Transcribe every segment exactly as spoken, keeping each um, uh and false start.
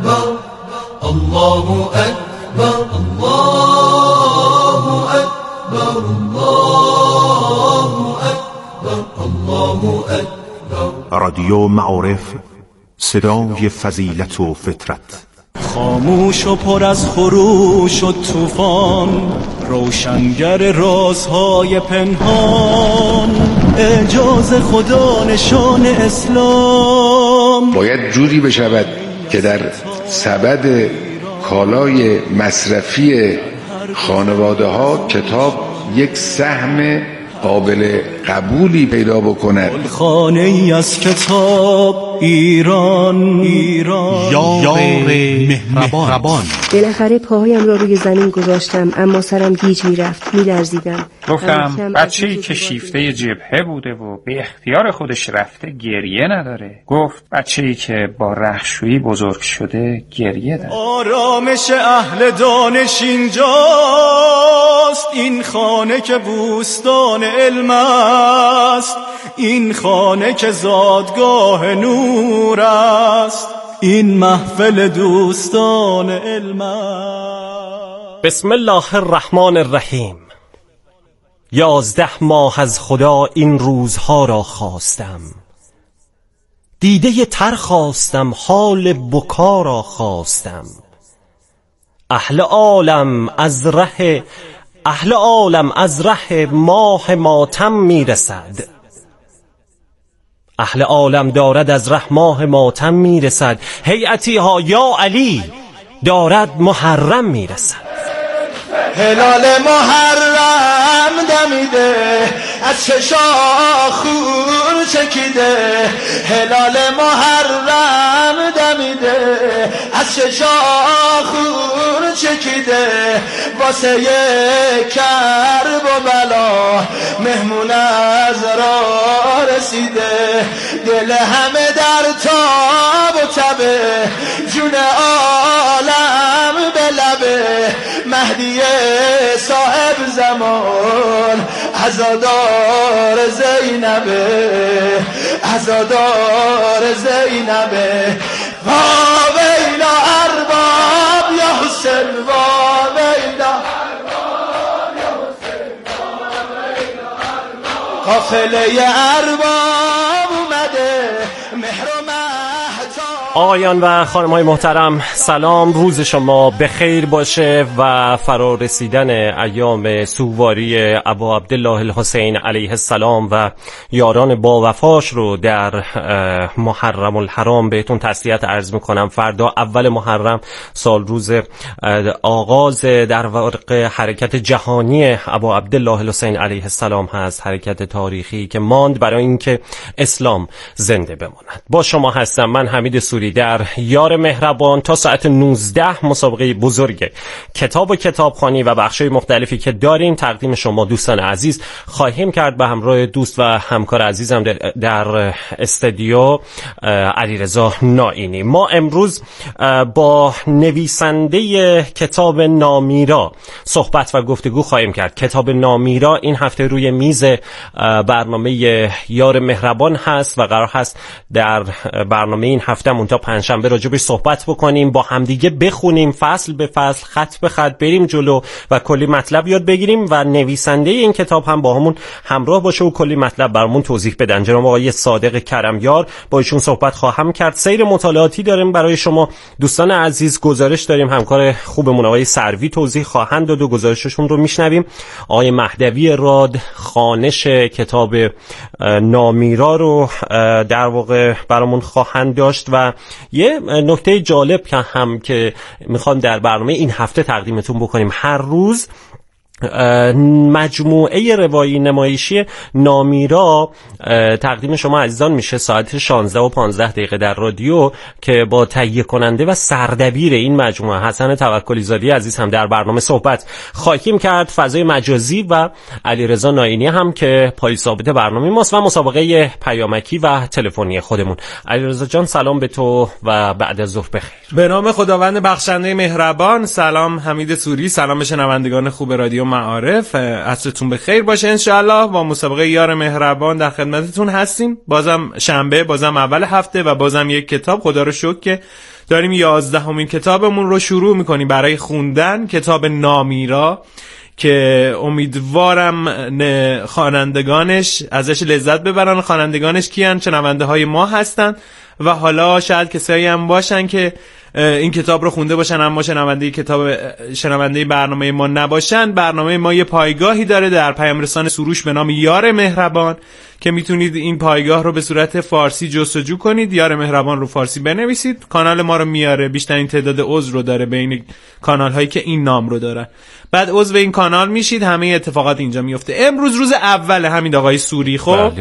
اکبر الله اکبر الله اکبر الله اکبر الله اکبر. رادیو معارف، صدای فضیلت و فطرت. خاموش و پر از خروش و طوفان، روشنگر رازهای پنهان، اعجاز خدا نشان اسلام. باید جوری بشود که در سبد کالای مصرفی خانواده ها کتاب یک سهم قابل قبولی پیدا بکند. خانه ای از کتاب ایران، ایران یار مهربان. بالاخره پاهایم را روی زمین گذاشتم، اما سرم گیج میرفت، میلرزیدم. گفتم بچه‌ای که شیفته جبهه بوده و به اختیار خودش رفته گریه نداره. گفت بچه‌ای که با رهشویی بزرگ شده گریه داره. آرامش اهل دانش اینجاست، این خانه که بوستان علم است، این خانه که زادگاه نور است، این محفل دوستان علم است. بسم الله الرحمن الرحیم. یازده ماه از خدا این روزها را خواستم، دیده تر خواستم، حال بکا را خواستم. اهل عالم از ره اهل عالم از ره ماه ماتم میرسد، اهل عالم دارد از ره ماه ماتم میرسد. هیئتی ها یا علی دارد محرم میرسد. هلال محرم دمیده، از چشا خون چکیده. هلال محرم دمیده، از چشا خون چکیده. واسه کرب و بلا مهمون از را رسیده. دل همه در تاب و تبه، جون عالم به لبه. مهدی صاحب زمان عزادار زینبه، عزادار زینبه. وا ویلا ارباب یا حسین، وا ویلا ارباب یا حسین، وا ویلا ارباب. قافله ارباب اومده، مهر و مهتاب. آقایان و خانم‌های محترم، سلام، روز شما بخیر باشه و فرا رسیدن ایام سوگواری ابا عبدالله الحسین علیه السلام و یاران با وفاش رو در محرم الحرام بهتون تسلیت عرض میکنم. فردا اول محرم سال روز آغاز در واقع حرکت جهانی ابا عبدالله الحسین علیه السلام هست، حرکت تاریخی که ماند برای اینکه اسلام زنده بماند. با شما هستم من حمید سوری در یار مهربان تا ساعت نوزده. مسابقه بزرگ کتاب و کتابخوانی و بخش‌های مختلفی که داریم تقدیم شما دوستان عزیز خواهیم کرد به همراه دوست و همکار عزیزم در استودیو علیرضا نائینی. ما امروز با نویسنده کتاب نامیرا صحبت و گفتگو خواهیم کرد. کتاب نامیرا این هفته روی میز برنامه یار مهربان هست و قرار هست در برنامه این هفته تا پنجشنبه راجبش صحبت بکنیم، با همدیگه بخونیم، فصل به فصل، خط به خط بریم جلو و کلی مطلب یاد بگیریم و نویسنده این کتاب هم با همون همراه باشه و کلی مطلب برامون توضیح بدن. جناب آقای صادق کرمیار، با ایشون صحبت خواهم کرد. سیر مطالعاتی داریم برای شما دوستان عزیز، گزارش داریم، همکار خوبمون آقای سروی توضیح خواهند داد و گزارششون رو میشنویم. آقای مهدوی راد خوانش کتاب نامیرا رو در واقع برامون خواهند داشت و یه نکته جالب که هم که میخوام در برنامه این هفته تقدیمتون بکنیم، هر روز مجموعه روایی نمایشی نامیرا تقدیم شما عزیزان میشه ساعت شانزده و پانزده دقیقه در رادیو که با تهیه کننده و سردبیر این مجموعه حسن توکلی زادی عزیز هم در برنامه صحبت خواهیم کرد. فضای مجازی و علیرضا نائینی هم که پای ثابت برنامه ماست و مسابقه پیامکی و تلفنی خودمون. علیرضا جان سلام به تو و بعد از ظهر بخیر. به نام خداوند بخشنده مهربان. سلام حمید سوری، سلام به شنوندگان خوب رادیو معارف، عصرتون بخیر باشه انشالله. با مسابقه یار مهربان در خدمتتون هستیم. بازم شنبه، بازم اول هفته و بازم یک کتاب. خدا رو شکر که داریم یازدهمین کتابمون رو شروع میکنیم برای خوندن، کتاب نامیرا که امیدوارم خوانندگانش ازش لذت ببرن. خوانندگانش کیان؟ شنونده های ما هستن و حالا شاید کسایی هم باشن که این کتاب رو خونده باشن اما شنونده کتاب شنونده برنامه ما نباشن. برنامه ما یه پایگاهی داره در پیام رسان سروش به نام یار مهربان که میتونید این پایگاه رو به صورت فارسی جستجو کنید، یار مهربان رو فارسی بنویسید، کانال ما رو میاره. بیشترین تعداد عضو رو داره بین کانال هایی که این نام رو دارن. بعد عضو این کانال میشید، همه اتفاقات اینجا میفته. امروز روز اول همین آقای سوری. خب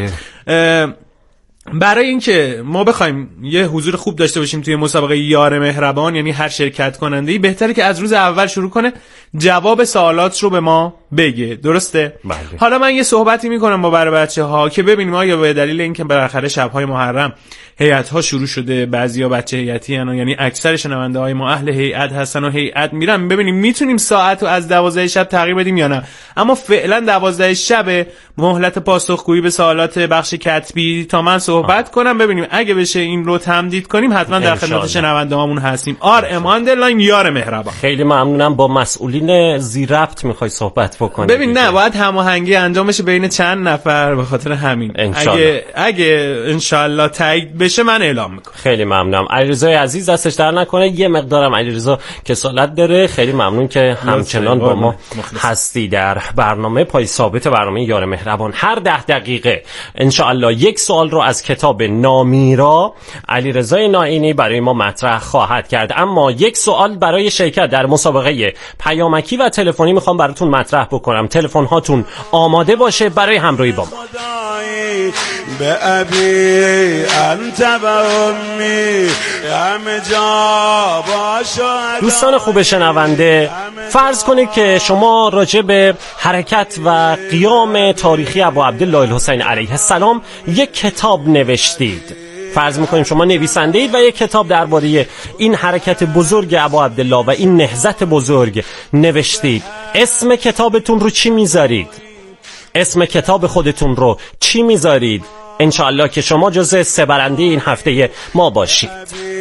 برای اینکه ما بخوایم یه حضور خوب داشته باشیم توی مسابقه یار مهربان، یعنی هر شرکت کننده‌ای بهتره که از روز اول شروع کنه جواب سوالات رو به ما بگه. درسته؟ بله. حالا من یه صحبتی میکنم با برای بچه‌ها که ببینیم آیا به دلیل اینکه بالاخره شب‌های محرم هیئت‌ها شروع شده، بعضیا بچه هیئتی ان، یعنی اکثر شنونده‌های ما اهل هیئت هستن و هیئت میرن، ببینیم میتونیم ساعت رو از دوازده شب تغییر بدیم یا نه. اما فعلا دوازده شب مهلت پاسخگویی به سوالات بخش کتبی تا من صحبت آه. کنم. ببینیم اگه بشه این رو تمدید کنیم حتما در خدمت شنونده‌هامون هستیم. آر اماندلاین یار مهربان. خیلی ممنونم. با مسئولین زیربط میخوای صحبت بکنی؟ ببین نه، باید هماهنگی انجام بشه بین چند نفر، به خاطر همین اگه اگه انشالله تایید بشه من اعلام میکنم. خیلی ممنونم. علیرضا عزیز دستش در نکنه، یه مقدارم علیرضا کسالت داره. خیلی ممنون که همچنان با ما هستی در برنامه پای ثابت برنامه یار مهربان. هر ده دقیقه انشالله یک سوال رو از کتاب نامیرا علیرضا نائینی برای ما مطرح خواهد کرد. اما یک سوال برای شرکت در مسابقه پیامکی و تلفنی میخوام براتون مطرح بکنم. تلفن هاتون آماده باشه برای همراهی با ما. به ابی انت و امی همه جا باشد. دوستان خوب شنونده، فرض کنید که شما راجع به حرکت و قیام تاریخی ابو عبدالله الحسین علیه السلام یک کتاب نوشتید. فرض میکنیم شما نویسنده اید و یک کتاب درباره این حرکت بزرگ ابو عبدالله و این نهضت بزرگ نوشتید. اسم کتابتون رو چی میذارید؟ اسم کتاب خودتون رو چی میذارید؟ انشاءالله که شما جزء سه برنده این هفته ما باشید.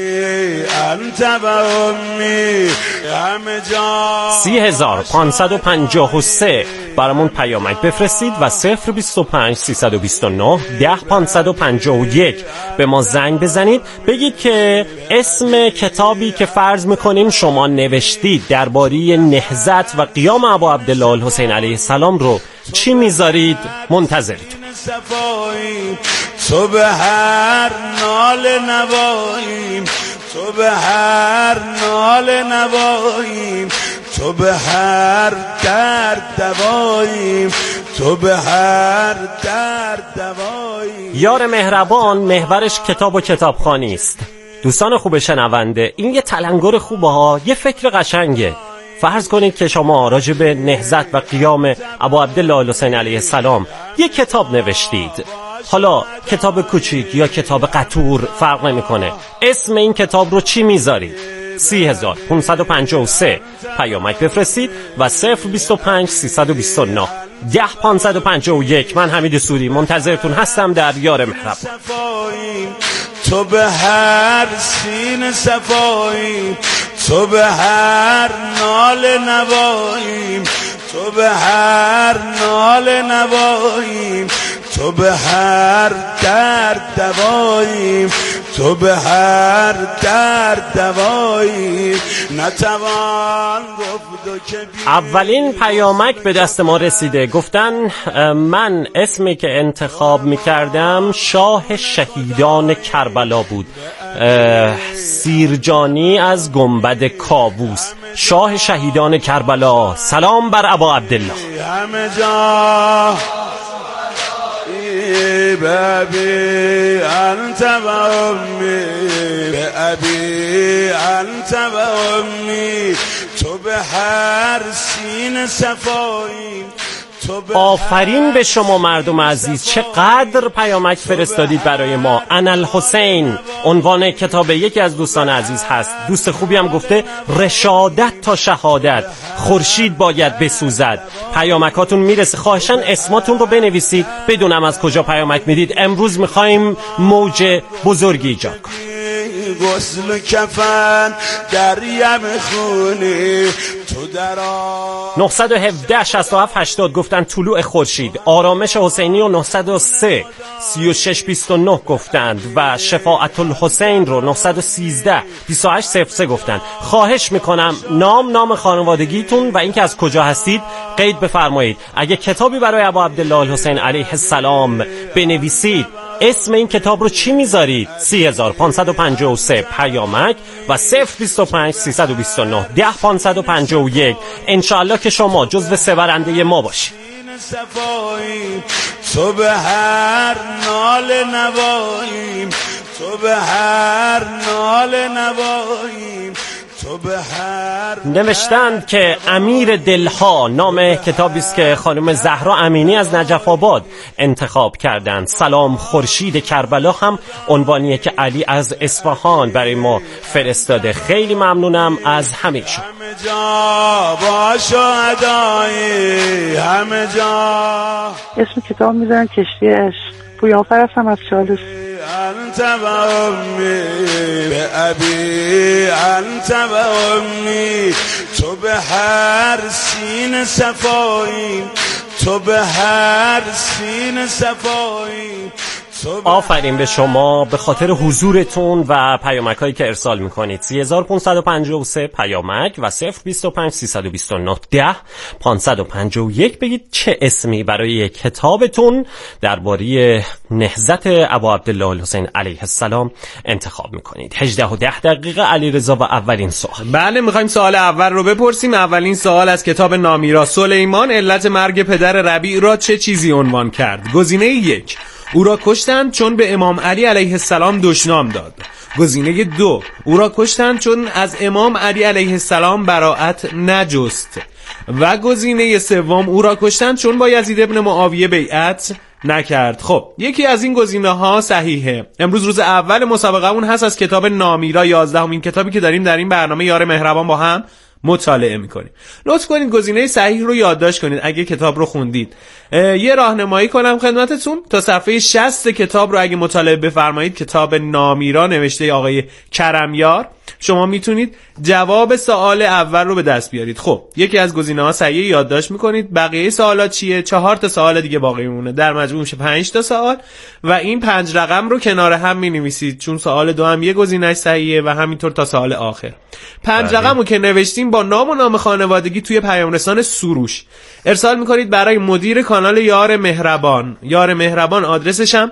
سی هزار پانصد و پنجاه و سه برامون پیامک بفرستید و صفر بیست و پنج سیصد و بیست و نه ده پانصد و پنجاه و یک به ما زنگ بزنید. بگید که اسم کتابی که فرض میکنیم شما نوشتید درباره نهضت و قیام ابو عبدالله الحسین علیه السلام رو چی میذارید؟ منتظرتون. تو به هر نال نواییم، تو به هر نال نواییم، تو به هر درد دواییم، تو به هر درد دواییم. یار مهربان محورش کتاب و کتابخوانی است. دوستان خوب شنونده، این یه تلنگر خوبه ها، یه فکر قشنگه. فرض کنید که شما راجع به نهضت و قیام ابو عبدالله الحسین علیه السلام یک کتاب نوشتید. حالا کتاب کوچیک یا کتاب قطور فرق نمیکنه. اسم این کتاب رو چی میذارید؟ سی هزار پانصد و پنجاه و سه پیامک بفرستید و صفر بیست و پنج سیصد و بیست و نه ده پانصد و پنجاه و یک. من حمید سوری منتظرتون هستم در یار مهربان. تو به هر سین صفاییم، تو به هر نال نواییم، تو به هر نال نواییم، تو به هر درد دواییم، تو به هر درد دواییم. نتوان گفت که اولین پیامک به دست ما رسیده. گفتن من اسمی که انتخاب میکردم شاه شهیدان کربلا بود. سیرجانی از گنبد کابوس، شاه شهیدان کربلا. سلام بر ابا عبدالله. همه جا به ابی انت و امی، به ابی انت و امی، تو به هر سین صفاییم. آفرین به شما مردم عزیز، چقدر پیامک فرستادید برای ما. انالحسین عنوان کتاب یکی از دوستان عزیز هست. دوست خوبی هم گفته رشادت تا شهادت، خورشید باید بسوزد. پیامکاتون میرسه. خواهشاً اسماتون رو بنویسید، بدونم از کجا پیامک میدید. امروز میخوایم موج بزرگی ایجاد کنیم. غسل و کفن در یم خونی تو در آن. نهصد و هفده شصت و هفت هشتاد گفتن طلوع خورشید. آرامش حسینی و نهصد و سه سی و شش بیست و نه گفتند و شفاعت الحسین رو نهصد و سیزده بیست و هشت صفر سه گفتند. خواهش میکنم نام نام خانوادگیتون و اینکه از کجا هستید قید بفرمایید. اگه کتابی برای ابا عبدالله الحسین علیه السلام بنویسید اسم این کتاب رو چی میذارید؟ سی هزار پانصد و پنجاه و سه پیامک و صفر بیست و پنج سیصد و بیست و نه ده پانصد و پنجاه و یک. انشاءالله که شما جزو سه برنده ما باشید. تو به هر نال نواییم، تو به هر نال نواییم، تو به هر. نوشتند که امیر دلها نام کتابی است که خانم زهرا امینی از نجف آباد انتخاب کردند. سلام خورشید کربلا هم عنوانیه که علی از اصفهان برای ما فرستاده. خیلی ممنونم از همه شما. همه جا با شهدای همه جا. اسم کتاب میذارن کشتی عشق. پویانفر هستم از چالوس. انت و امی به ابی انت و امی، تو به هر سین صفایی، تو به هر سین صفایی. آفرین به شما به خاطر حضورتون و پیامک هایی که ارسال میکنید. سی هزار پانصد و پنجاه و سه پیامک و صفر بیست و پنج سیصد و بیست و نه ده پانصد و پنجاه و یک. بگید چه اسمی برای کتابتون درباره نهضت ابا عبدالله الحسین علیه السلام انتخاب میکنید. هجده و ده دقیقه. علیرضا و اولین سوال. بله میخوایم سوال اول رو بپرسیم. اولین سوال از کتاب نامیرا. سلیمان علت مرگ پدر ربیع را چه چیزی عنوان کرد؟ گزینه یک، او را کشتند چون به امام علی علیه السلام دشنام داد. گزینه دو، او را کشتند چون از امام علی علیه السلام براءت نجست. و گزینه سوم، او را کشتند چون با یزید ابن معاویه بیعت نکرد. خب یکی از این گزینه ها صحیحه. امروز روز اول مسابقه اون هست از کتاب نامیرا، یازدهمین کتابی که داریم در این برنامه یار مهربان با هم مطالعه میکنیم. لطف کنید گزینه صحیح رو یادداشت کنید اگه کتاب رو خوندید. یه راهنمایی کنم خدمتتون. تا صفحه شصت کتاب رو اگه مطالعه بفرمایید، کتاب نامیرا نوشته آقای کرمیار، شما میتونید جواب سوال اول رو به دست بیارید. خب یکی از گزینه‌ها صحیح یادداشت میکنید. بقیه سوالات چیه؟ چهار تا سوال دیگه باقی میمونه. در مجموع میشه پنج تا سوال و این پنج رقم رو کنار هم مینویسید چون سوال دو هم یه گزینه‌اش صحیحه و همینطور تا سوال آخر. پنج رقم رو که نوشتیم با نام و نام خانوادگی توی پیام رسان سروش ارسال میکنید برای مدیر کانال یار مهربان. یار مهربان آدرسش هم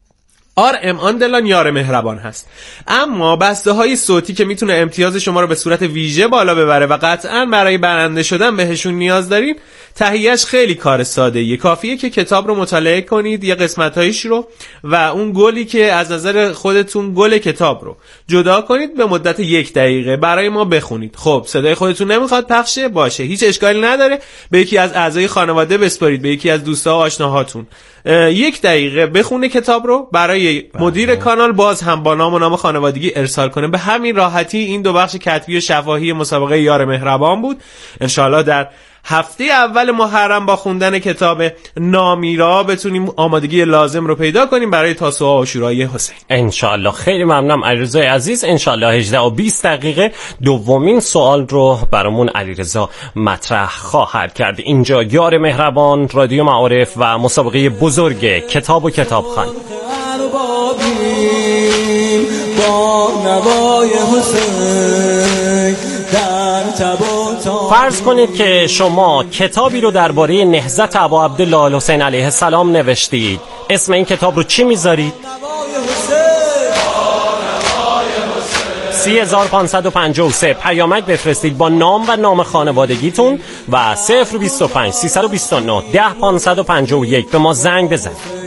آر ام آندلان یار مهربان هست. اما بسته های صوتی که میتونه امتیاز شما رو به صورت ویژه بالا ببره و قطعاً برای برنده شدن بهشون نیاز دارین، تهیهش خیلی کار ساده ایه. کافیه که کتاب رو مطالعه کنید، یه قسمتایش رو و اون گلی که از نظر خودتون گل کتاب رو جدا کنید، به مدت یک دقیقه برای ما بخونید. خب صدای خودتون نمیخواد پخشه باشه، هیچ اشکالی نداره، به یکی از اعضای خانواده بسپارید، به یکی از دوستا و آشناهاتون. یک دقیقه بخونه کتاب رو برای مدیر کانال، باز هم با نام و نام خانوادگی ارسال کنه. به همین راحتی این دو بخش کتبی و شفاهی مسابقه یار مهربان بود. انشالله در هفته اول محرم با خوندن کتاب نامیرا بتونیم آمادگی لازم رو پیدا کنیم برای تاسوعا و عاشورای حسین. انشالله. خیلی ممنونم علیرضا عزیز. انشالله هجده و بیست دقیقه دومین سوال رو برامون علیرضا مطرح خواهد کرد. اینجا یار مهربان، رادیو معارف و مسابقه بزرگ کتاب و کتابخوان. با نوای حسین در فرض کنید که شما کتابی رو درباره نهضت ابا عبدالله الحسین علیه السلام نوشتید. اسم این کتاب رو چی میذارید؟ سی هزار پانصد و پنجاه و سه پیامک بفرستید با نام و نام خانوادگیتون و صفر بیست و پنج سیصد و بیست و نه ده پانصد و پنجاه و یک به ما زنگ بزنید.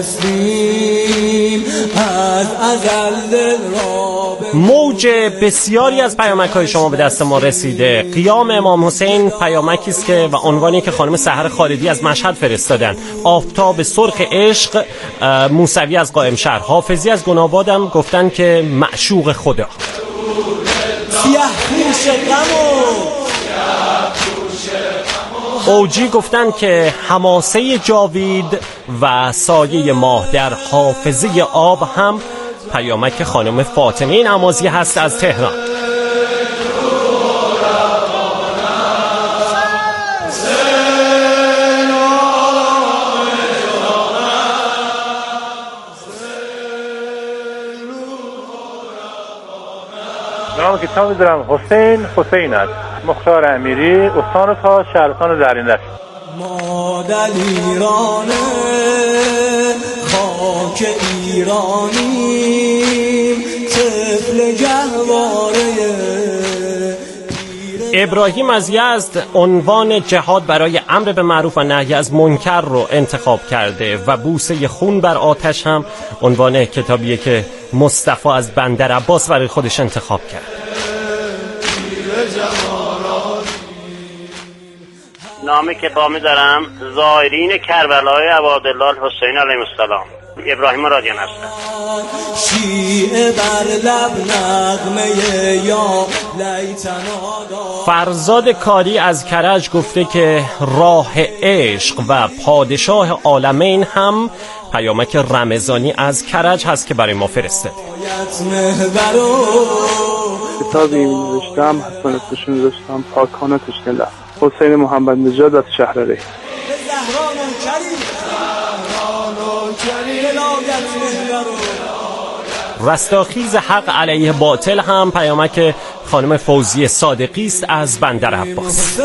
موج بسیاری از پیامک های شما به دست ما رسیده. قیام امام حسین پیامکی است که و عنوانی که خانم سحر خالدی از مشهد فرستادن. آفتاب سرخ عشق موسوی از قائم شهر. حافظی از گنابادم گفتن که معشوق خدا. سیاه پوش غمو اوجی گفتن که حماسه جاوید و سایه ماه در حافظه آب هم پیامک خانم فاطمه نمازی هست از تهران. نام کتاب دارم حسین حسین است. مختار امیری، استان فارس، شهرستان زرین‌دست. ما در ایران خاک ایرانی طفل گهواره. ابراهیم از یزد عنوان جهاد برای امر به معروف و نهی از منکر رو انتخاب کرده و بوسه خون بر آتش هم عنوان کتابیه که مصطفی از بندر عباس برای خودش انتخاب کرد. نام کتابی دارم زائرین کربلای ابوعبدالله الحسین علیه السلام. ابراهیم رادیان هستم. شیعه بر لب نغمه یا لیتنا. فرزاد کاری از کرج گفته که راه عشق و پادشاه عالمین هم پیامک رمضانی از کرج هست که برای ما فرسته. کتابی نوشتم حسن اسمش نوشتم پاکانه تشنله. حسین محمد نژاد از شهر ری. رستاخیز حق علیه باطل هم پیامک خانم فوزی صادقی است از بندر عباس.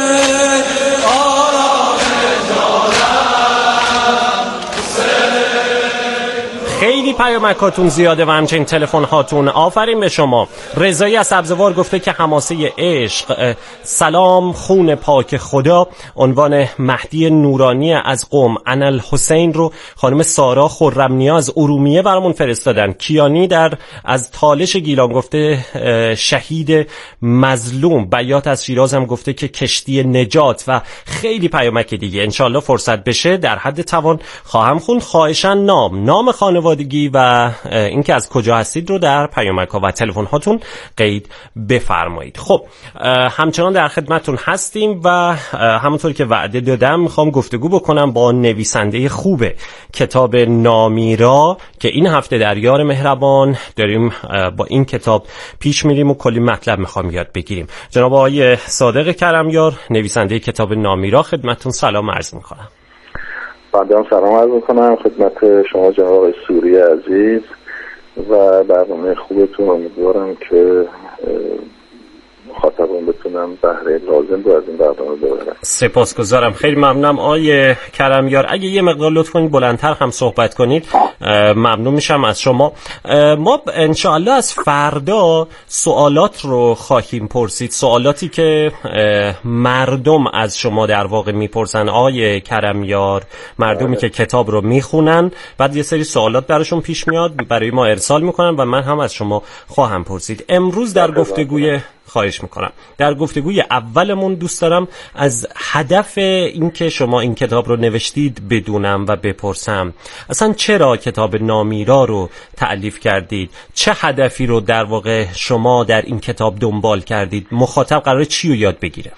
خیلی پیامکاتون زیاده و همچنین تلفن هاتون. آفرین به شما. رضایی از سبزوار گفته که حماسه عشق سلام خون پاک خدا عنوان مهدی نورانی از قم انالحسین رو خانم سارا خرمنیاز ارومیه برامون فرستادن. کیانی در از تالش گیلان گفته شهید مظلوم. بیات از شیراز هم گفته که کشتی نجات و خیلی پیامک دیگه. انشالله فرصت بشه در حد توان خواهم خوند. خواهشاً نام نام خانوادگی و اینکه از کجا هستید رو در پیامک ها و تلفن هاتون قید بفرمایید. خب همچنان در خدمتتون هستیم و همونطور که وعده دادم میخوام گفتگو بکنم با نویسنده خوب کتاب نامیرا که این هفته در یار مهربان داریم با این کتاب پیش میریم و کلی مطلب میخوام یاد بگیریم. جناب آقای صادق کرمیار نویسنده کتاب نامیرا خدمتتون سلام عرض میکنم. بنده هم سلام عرض میکنم خدمت شما جناب آقای سوری عزیز و برنامه خوبتون. امیدوارم که مخاطبان بتونم بهره لازم رو از این برنامه ببرم. سپاسگزارم. خیلی ممنونم آقای کرمیار. اگه یه مقدار لطف کنید بلندتر هم صحبت کنید ممنون میشم از شما. ما انشاءالله از فردا سوالات رو خواهیم پرسید، سوالاتی که مردم از شما در واقع میپرسن آقای کرمیار، مردمی که کتاب رو میخونن، بعد یه سری سوالات براشون پیش میاد برای ما ارسال میکنن و من هم از شما خواهم پرسید. امروز در گفتگوی خواهش میکنم در گفتگوی اولمون دوست دارم از هدف این که شما این کتاب رو نوشتید بدونم و بپرسم. اصلا چرا کتاب نامیرا رو تألیف کردید؟ چه هدفی رو در واقع شما در این کتاب دنبال کردید؟ مخاطب قراره چی رو یاد بگیره؟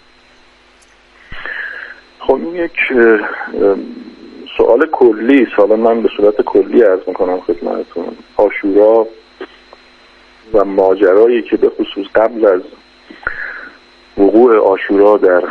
خب این یک سوال کلی است. حالا من به صورت کلی عرض میکنم خدمتتون. عاشورا و ماجرایی که به خصوص قبل از وقوع عاشورا در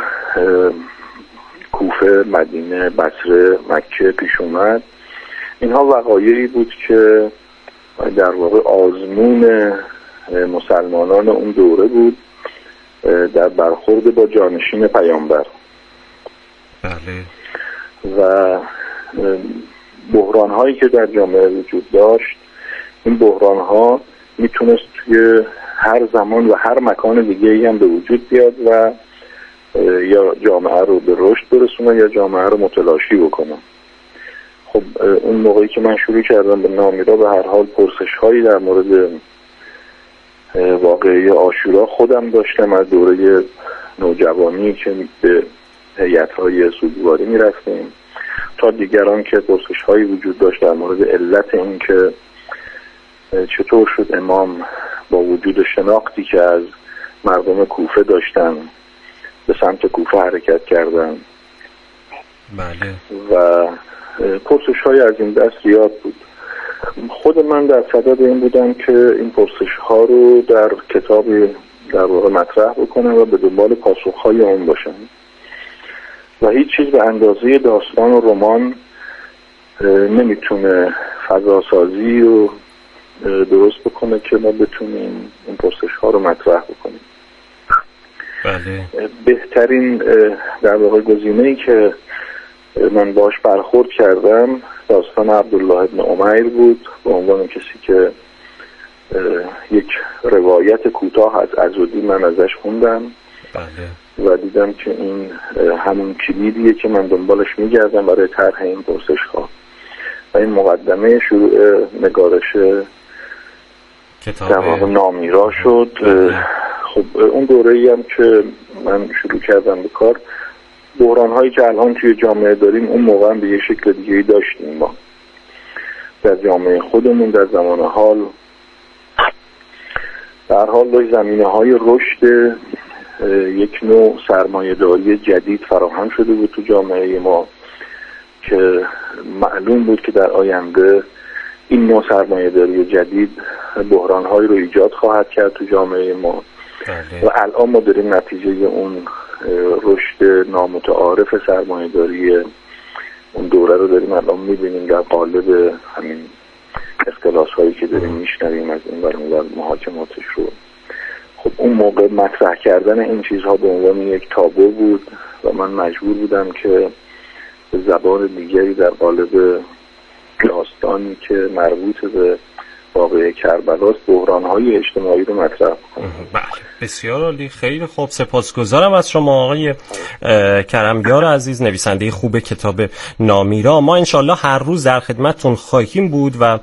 کوفه، مدینه، بصره، مکه پیش اومد، اینها وقایعی بود که در واقع آزمون مسلمانان اون دوره بود در برخورد با جانشین پیامبر. بله. و بحران هایی که در جامعه وجود داشت، این بحران ها میتونست توی هر زمان و هر مکان دیگه هم به وجود بیاد و یا جامعه رو به رشد برسونه یا جامعه رو متلاشی بکنه. خب اون موقعی که من شروع کردم به نامیرا به هر حال پرسش هایی در مورد واقعی عاشورا خودم داشتم از دوره نوجوانی که به هیئت‌های سوگواری میرفتیم تا دیگران که پرسش هایی وجود داشت در مورد علت این که چطور شد امام با وجود شناختی که از مردم کوفه داشتن به سمت کوفه حرکت کردن. بله. و پرسش های از این دست زیاد بود. خود من در صدد این بودم که این پرسش ها رو در کتاب در واقع مطرح بکنم و به دنبال پاسخ های اون باشم و هیچ چیز به اندازه داستان و رمان نمیتونه فضاسازی رو درست بکنه که ما بتونیم این پرسش ها رو مطرح بکنیم. بله. بهترین در واقع گزینه‌ای که من باش برخورد کردم داستان عبدالله ابن عمیر بود به عنوان کسی که یک روایت کوتاه از عضدی من ازش خوندم. بله. و دیدم که این همون کلیدیه که من دنبالش میگردم برای طرح این پرسش ها و این مقدمه شروع نگارش در واقع نامیرا شد. خب اون دوره‌ای هم که من شروع کردم به کار، بحران هایی که الان توی جامعه داریم اون موقع هم به یه شکل دیگه‌ای داشتیم ما در جامعه خودمون در زمان حال. در حال داشت زمینه های رشد یک نوع سرمایه‌داری جدید فراهم شده بود تو جامعه ما که معلوم بود که در آینده این نوع سرمایه‌داری جدید بحران‌هایی رو ایجاد خواهد کرد تو جامعه ما. بله. و الان ما داریم نتیجه اون رشد نامتعارف سرمایه‌داری اون دوره رو داریم الان می‌بینیم در قالب همین اختلاس‌هایی که داریم میشنویم از این ور اون ور محاکماتش رو. خب اون موقع مطرح کردن این چیزها به عنوان یک تابو بود و من مجبور بودم که به زبان دیگری در قالب داستانی که مربوط به واقعه کربلاست بحران‌های اجتماعی رو مطرح کنم. بله بسیار عالی، خیلی خوب، سپاسگزارم از شما آقای کرمیار عزیز، نویسنده خوب کتاب نامیرا. ما انشالله هر روز در خدمتتون خواهیم بود و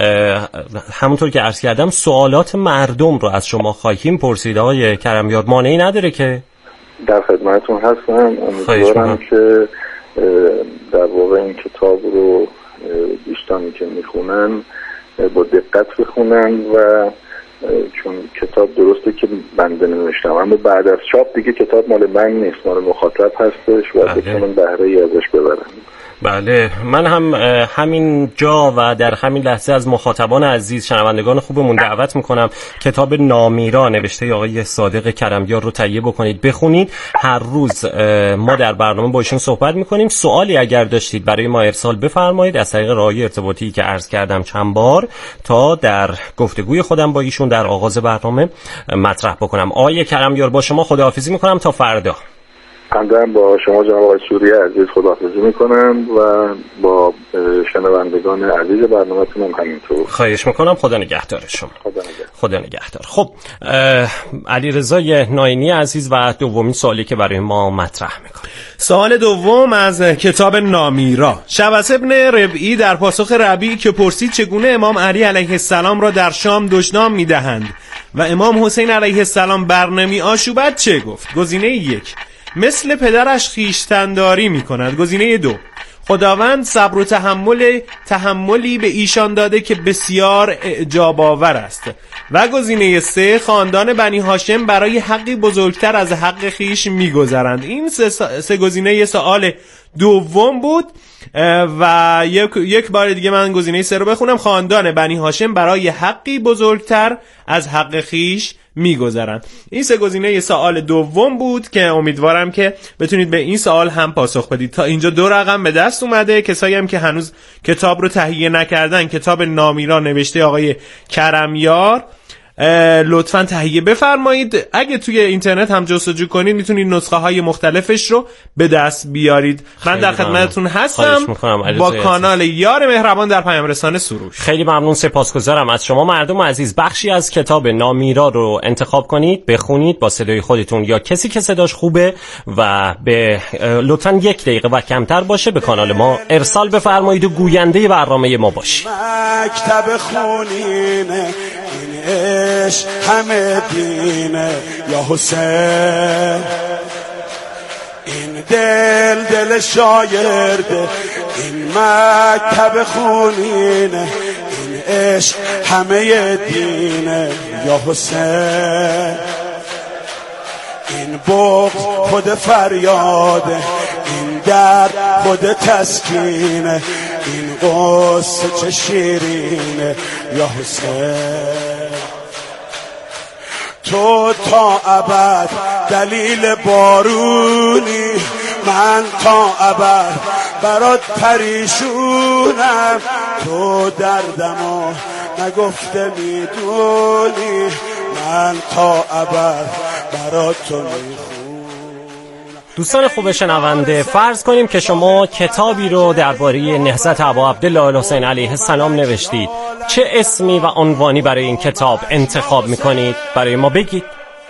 همونطور که عرض کردم سوالات مردم رو از شما خواهیم پرسید. آقای کرمیار مانعی نداره که در خدمتتون هستم. امیدوارم که در واقع این کتاب رو دوستانی که میخونن با دقت بخونن و چون کتاب درسته که بنده نوشتم اما بعد از چاپ دیگه کتاب مال من نیست، مال مخاطب هستش و بتونن بهره ای ازش ببرن. بله من هم همین جا و در همین لحظه از مخاطبان عزیز شنوندگان خوبمون دعوت میکنم کتاب نامیرا نوشته آقای صادق کرمیار رو تهیه بکنید، بخونید. هر روز ما در برنامه با ایشون صحبت میکنیم. سوالی اگر داشتید برای ما ارسال بفرمایید از طریق راههای ارتباطی که عرض کردم چند بار تا در گفتگوی خودم با ایشون در آغاز برنامه مطرح بکنم. آقای کرمیار با شما خداحافظی میکنم تا فردا. من با شما جناب آقای سوری عزیز خداحافظی میکنم و با شنوندگان عزیز برنامه‌تون هم همینطور. خواهش میکنم. خدا نگهدار شما. خدا نگهدار. خدا نگهدار. خب علیرضا ناینی عزیز و دومین سوالی که برای ما مطرح میکنه. سوال دوم از کتاب نامیرا. شبس ابن ربعی در پاسخ ربیع که پرسید چگونه امام علی علیه السلام را در شام دشنام میدهند و امام حسین علیه السلام برنمی آشوبد چه گفت؟ گزینه یک مثل پدرش خیشتنداری می کند. گزینه دو خداوند صبر و تحمل تحملی به ایشان داده که بسیار اعجاب آور است. و گزینه سه خاندان بنی هاشم برای حقی بزرگتر از حق خیش می گذرند. این سه, سه گزینه سوال دوم بود و یک, یک بار دیگه من گزینه سه رو بخونم. خاندان بنی هاشم برای حقی بزرگتر از حق خیش میگذرن. این سه گزینه سوال دوم بود که امیدوارم که بتونید به این سوال هم پاسخ بدید. تا اینجا دو رقم به دست اومده. کسایی هم که هنوز کتاب رو تهیه نکردن، کتاب نامیرا نوشته آقای کرمیار، لطفاً تهیه بفرمایید. اگه توی اینترنت هم جستجو کنید میتونید نسخه های مختلفش رو به دست بیارید. من در خدمتتون هستم با کانال یار مهربان در پیام رسانه سروش. خیلی ممنون، سپاسگزارم از شما. مردم عزیز بخشی از کتاب نامیرا رو انتخاب کنید، بخونید با صدای خودتون یا کسی که صداش خوبه و به لطفاً یک دقیقه و کمتر باشه به کانال ما ارسال بفرمایید و گوینده برنامه ما باشید. مکتب خونینه عشق همه دینه یا حسین، این دل دل شایرده، این مکتب خونینه، این عشق همه دینه یا حسین، این بغض خود فریاده، این درد خود تسکینه، این قصه چه شیرینه یا حسین. تو تا ابد دلیل بارونی، من تا ابد برات پریشونم. تو دردمو نگفته میدونی، من تا ابد برات تو میخونم. دوستان خوب شنونده، فرض کنیم که شما کتابی رو درباره نهضت ابا عبدالله الحسین علیه السلام نوشتید. چه اسمی و عنوانی برای این کتاب انتخاب میکنید؟ برای ما بگید.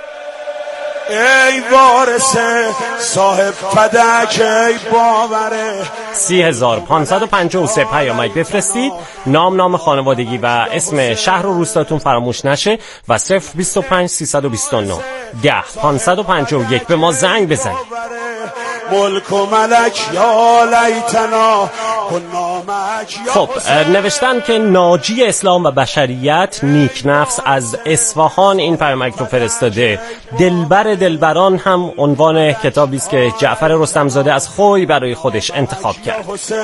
ای وارث صاحب فدک، ای باوره. سی هزار پانصد و پنجاه و سه پیامک بفرستید، نام نام خانوادگی و اسم شهر و روستاتون فراموش نشه و صفر بیست و پنج سیصد و بیست و نه ده پانصد و پنجاه و یک به ما زنگ بزنید. ملک و ملک یا لیتنا. خب نوشتن که ناجی اسلام و بشریت نیک نفس از اصفهان این پیامک رو فرستاده. دلبر دلبران هم عنوان کتابی است که جعفر رستمزاده از خوی برای خودش انتخاب کرد.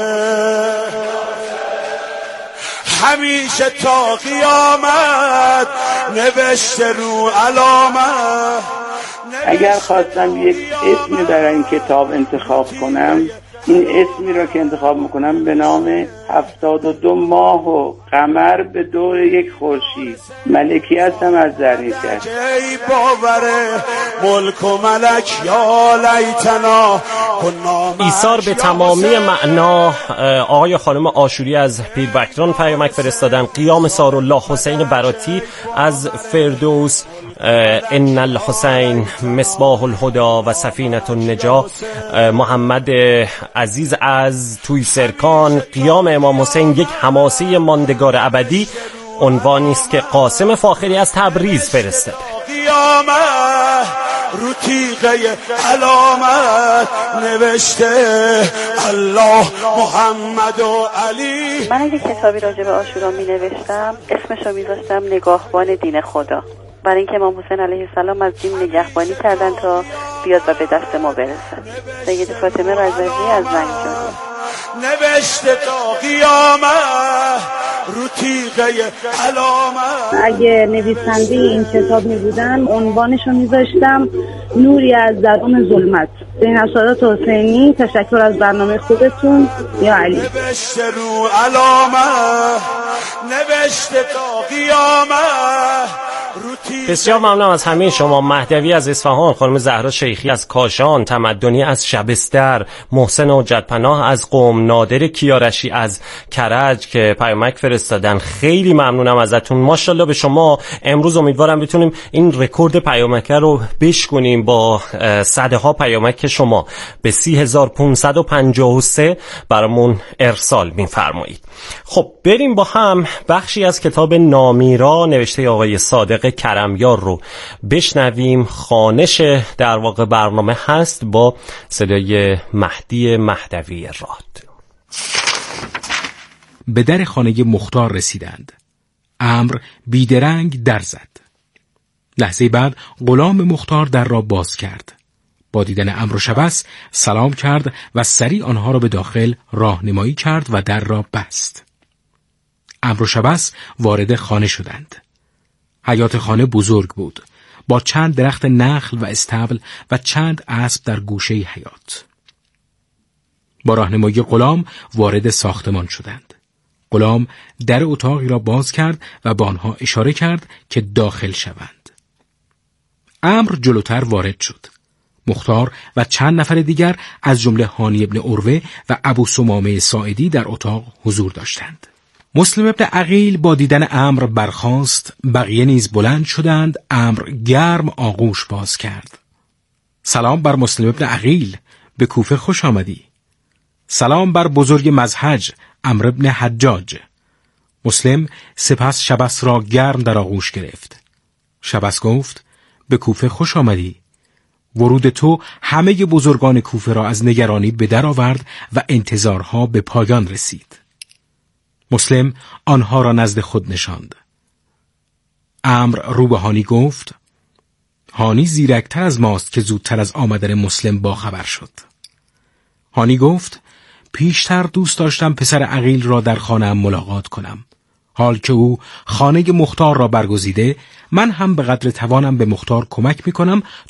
همیشه تا قیامت نوشته رو علامت. اگر خواستم یک اسمی برای این کتاب انتخاب کنم، این اسمی را که انتخاب میکنم به نام هفتاد و دو ماه و قمر به دور یک خورشید. ملکی هستم از زرنیچه. ای باوره ملک و ملک یا لیتنا. ایثار به تمامی معنا. آقای خانم آشوری از پیربکران پیامک فرستادن. قیام سارالله حسین براتی از فردوس. ان الحسین مصباح الهدى و سفینة النجاة. محمد عزیز از توی سرکان. قیام امام حسین یک حماسه ماندگار ابدی. عنوانی است که قاسم فاخری از تبریز فرستاده. قیامت رو تیغه علامت نوشته الله محمد و علی. من اگه کتابی راجع به عاشورا می نوشتم اسمشو می ذاشتم نگاهبان دین خدا، برای اینکه امام حسین علیه السلام از دین نگهبانی کردن تا بیاد و به دست ما برسن. سید فاطمه رضوی از زنگجان. نوشته تا قیامت رو تیغه علامت. اگه نویسنده این کتاب می بودم عنوانشو می ذاشتم نوری از درون ظلمت. زین السادات حسینی. تشکر از برنامه خودتون یا علی. نوشته رو علامت، نوشته تا قیامت. بسیار ممنونم از همه شما. مهدوی از اصفهان، خانم زهرا شیخی از کاشان، تمدنی از شبستر، محسن حجتپناه از قم، نادر کیارشی از کرج که پیامک فرستادن. خیلی ممنونم ازتون. ماشاءالله به شما. امروز امیدوارم بتونیم این رکورد پیامک رو بشکنیم با صده ها پیامک شما به سی هزار پانصد و پنجاه و سه برامون ارسال می‌فرمایید. خب بریم با هم بخشی از کتاب نامیرا نوشته آقای صادق کرمیار رو بشنویم. خوانش در واقع برنامه هست با صدای مهدی مهدوی راد. به در خانه مختار رسیدند. امر بیدرنگ در زد. لحظه بعد غلام مختار در را باز کرد. با دیدن امر و شبس سلام کرد و سریع آنها را به داخل راهنمایی کرد و در را بست. امر و شبس وارد خانه شدند. حیاط خانه بزرگ بود، با چند درخت نخل و استبل و چند اسب در گوشه حیاط. با راهنمایی غلام وارد ساختمان شدند. غلام در اتاقی را باز کرد و با آنها اشاره کرد که داخل شوند. امر جلوتر وارد شد. مختار و چند نفر دیگر از جمله هانی ابن عروه و ابو سمامه ساعدی در اتاق حضور داشتند. مسلم ابن عقیل با دیدن امر برخاست، بقیه نیز بلند شدند. امر گرم آغوش باز کرد. سلام بر مسلم ابن عقیل، به کوفه خوش آمدی. سلام بر بزرگ مزحج، عمرو ابن حجاج. مسلم سپس شبس را گرم در آغوش گرفت. شبس گفت به کوفه خوش آمدی. ورود تو همه بزرگان کوفه را از نگرانی به در آورد و انتظارها به پایان رسید. مسلم آنها را نزد خود نشاند. امر رو به هانی گفت هانی زیرکتر از ماست که زودتر از آمدن مسلم با خبر شد. هانی گفت پیشتر دوست داشتم پسر عقیل را در خانه‌ام ملاقات کنم. حال که او خانه مختار را برگزیده، من هم به قدر توانم به مختار کمک می کنم